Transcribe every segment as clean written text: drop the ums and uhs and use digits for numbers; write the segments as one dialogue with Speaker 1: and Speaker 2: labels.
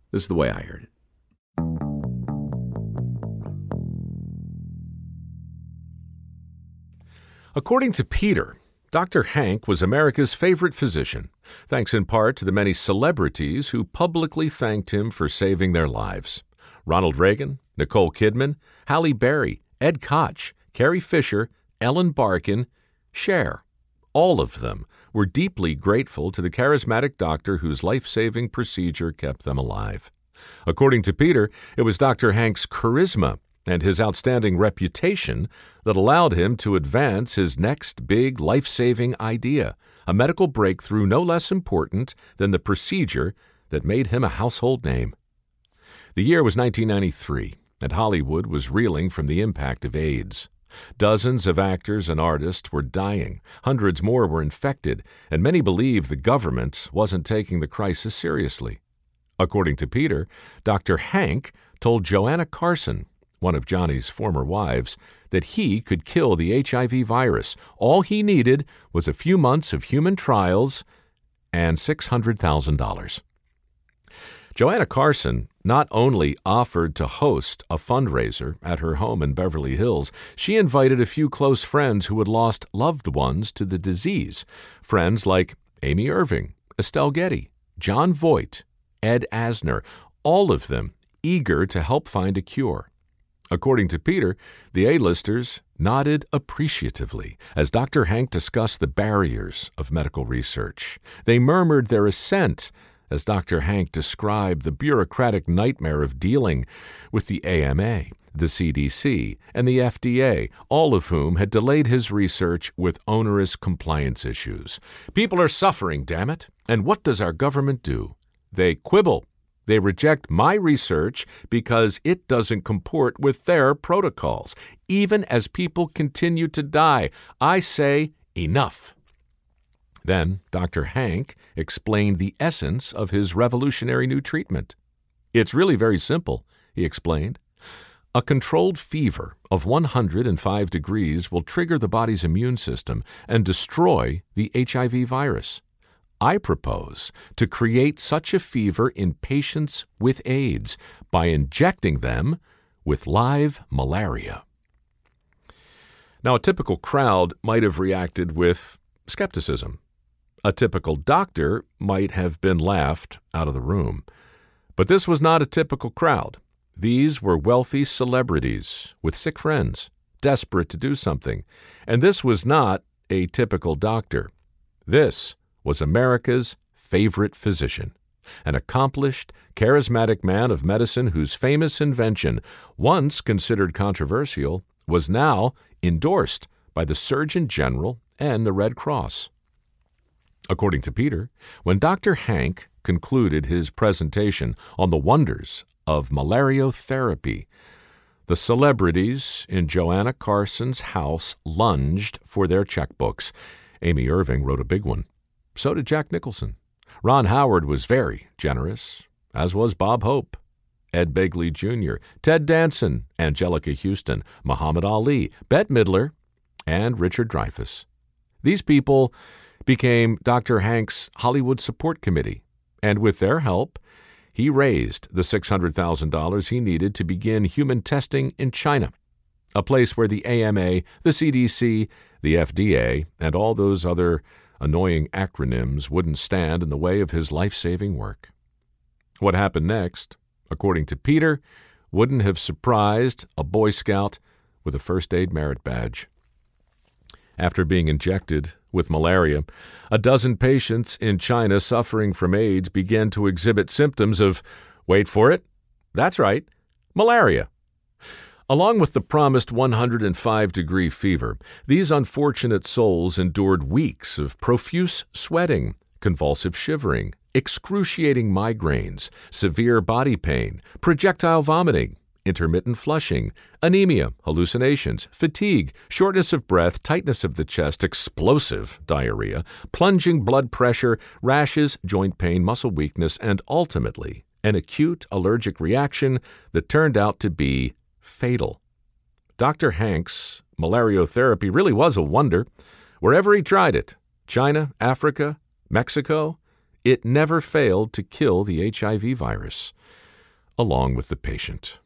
Speaker 1: This is the way I heard it.
Speaker 2: According to Peter, Dr. Hank was America's favorite physician, thanks in part to the many celebrities who publicly thanked him for saving their lives. Ronald Reagan, Nicole Kidman, Halle Berry, Ed Koch, Carrie Fisher, Ellen Barkin, Cher. All of them were deeply grateful to the charismatic doctor whose life-saving procedure kept them alive. According to Peter, it was Dr. Hank's charisma and his outstanding reputation that allowed him to advance his next big life-saving idea, a medical breakthrough no less important than the procedure that made him a household name. The year was 1993, and Hollywood was reeling from the impact of AIDS. Dozens of actors and artists were dying, hundreds more were infected, and many believed the government wasn't taking the crisis seriously. According to Peter, Dr. Hank told Joanna Carson, one of Johnny's former wives, that he could kill the HIV virus. All he needed was a few months of human trials and $600,000. Joanna Carson not only offered to host a fundraiser at her home in Beverly Hills, she invited a few close friends who had lost loved ones to the disease. Friends like Amy Irving, Estelle Getty, John Voight, Ed Asner, all of them eager to help find a cure. According to Peter, the A-listers nodded appreciatively as Dr. Hank discussed the barriers of medical research. They murmured their assent as Dr. Hank described the bureaucratic nightmare of dealing with the AMA, the CDC, and the FDA, all of whom had delayed his research with onerous compliance issues. People are suffering, damn it. And what does our government do? They quibble. They reject my research because it doesn't comport with their protocols. Even as people continue to die, I say enough. Then Dr. Hank explained the essence of his revolutionary new treatment. It's really very simple, he explained. A controlled fever of 105 degrees will trigger the body's immune system and destroy the HIV virus. I propose to create such a fever in patients with AIDS by injecting them with live malaria. Now, a typical crowd might have reacted with skepticism. A typical doctor might have been laughed out of the room. But this was not a typical crowd. These were wealthy celebrities with sick friends, desperate to do something. And this was not a typical doctor. This was America's favorite physician, an accomplished, charismatic man of medicine whose famous invention, once considered controversial, was now endorsed by the Surgeon General and the Red Cross. According to Peter, when Dr. Hank concluded his presentation on the wonders of malariotherapy, the celebrities in Joanna Carson's house lunged for their checkbooks. Amy Irving wrote a big one. So did Jack Nicholson. Ron Howard was very generous, as was Bob Hope, Ed Begley Jr., Ted Danson, Angelica Houston, Muhammad Ali, Bette Midler, and Richard Dreyfuss. These people became Dr. Hank's Hollywood Support Committee, and with their help, he raised the $600,000 he needed to begin human testing in China, a place where the AMA, the CDC, the FDA, and all those other annoying acronyms wouldn't stand in the way of his life-saving work. What happened next, according to Peter, wouldn't have surprised a Boy Scout with a first aid merit badge. After being injected with malaria, a dozen patients in China suffering from AIDS began to exhibit symptoms of, wait for it, that's right, malaria. Along with the promised 105-degree fever, these unfortunate souls endured weeks of profuse sweating, convulsive shivering, excruciating migraines, severe body pain, projectile vomiting, intermittent flushing, anemia, hallucinations, fatigue, shortness of breath, tightness of the chest, explosive diarrhea, plunging blood pressure, rashes, joint pain, muscle weakness, and ultimately an acute allergic reaction that turned out to be fatal. Dr. Hank's malariotherapy really was a wonder. Wherever he tried it, China, Africa, Mexico, it never failed to kill the HIV virus, along with the patient.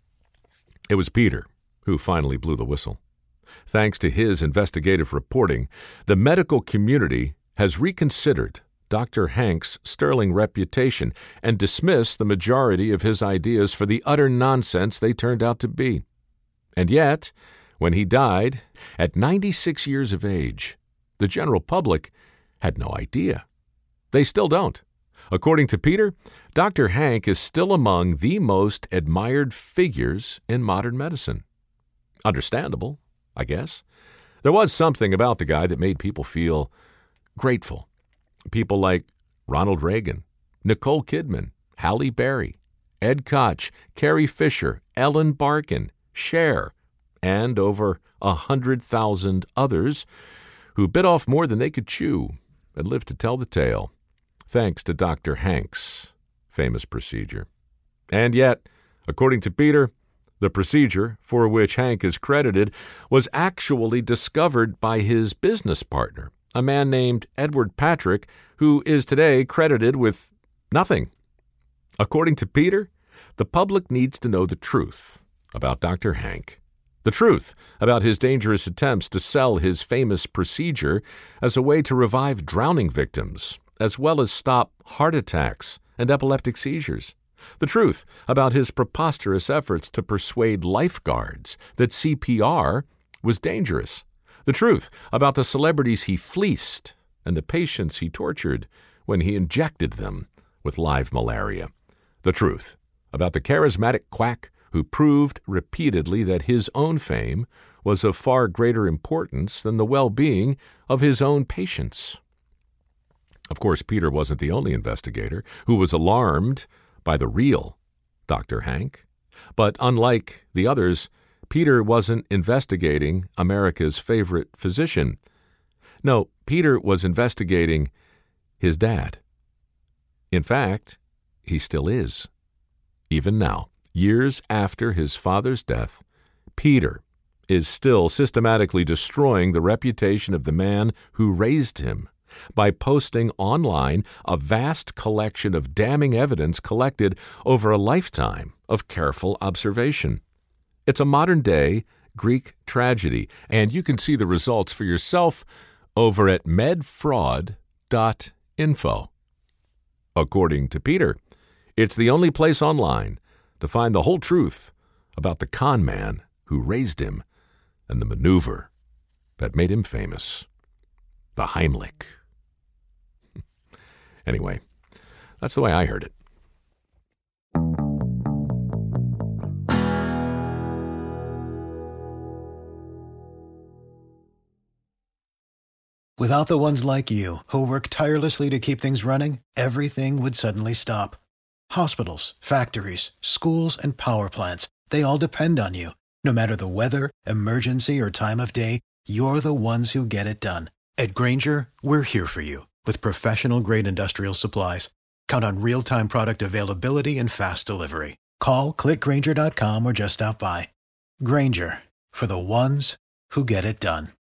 Speaker 2: It was Peter who finally blew the whistle. Thanks to his investigative reporting, the medical community has reconsidered Dr. Hank's sterling reputation and dismissed the majority of his ideas for the utter nonsense they turned out to be. And yet, when he died at 96 years of age, the general public had no idea. They still don't. According to Peter, Dr. Hank is still among the most admired figures in modern medicine. Understandable, I guess. There was something about the guy that made people feel grateful. People like Ronald Reagan, Nicole Kidman, Halle Berry, Ed Koch, Carrie Fisher, Ellen Barkin, Cher, and over 100,000 others who bit off more than they could chew and lived to tell the tale, thanks to Dr. Hank's famous procedure. And yet, according to Peter, the procedure for which Hank is credited was actually discovered by his business partner, a man named Edward Patrick, who is today credited with nothing. According to Peter, the public needs to know the truth about Dr. Hank, the truth about his dangerous attempts to sell his famous procedure as a way to revive drowning victims, as well as stop heart attacks and epileptic seizures. The truth about his preposterous efforts to persuade lifeguards that CPR was dangerous. The truth about the celebrities he fleeced and the patients he tortured when he injected them with live malaria. The truth about the charismatic quack who proved repeatedly that his own fame was of far greater importance than the well-being of his own patients. Of course, Peter wasn't the only investigator who was alarmed by the real Dr. Hank. But unlike the others, Peter wasn't investigating America's favorite physician. No, Peter was investigating his dad. In fact, he still is. Even now, years after his father's death, Peter is still systematically destroying the reputation of the man who raised him by posting online a vast collection of damning evidence collected over a lifetime of careful observation. It's a modern-day Greek tragedy, and you can see the results for yourself over at medfraud.info. According to Peter, it's the only place online to find the whole truth about the con man who raised him and the maneuver that made him famous, the Heimlich. Anyway, that's the way I heard it.
Speaker 1: Without the ones like you, who work tirelessly to keep things running, everything would suddenly stop. Hospitals, factories, schools, and power plants, they all depend on you. No matter the weather, emergency, or time of day, you're the ones who get it done. At Grainger, we're here for you with professional-grade industrial supplies. Count on real-time product availability and fast delivery. Call, click Grainger.com, or just stop by. Grainger, for the ones who get it done.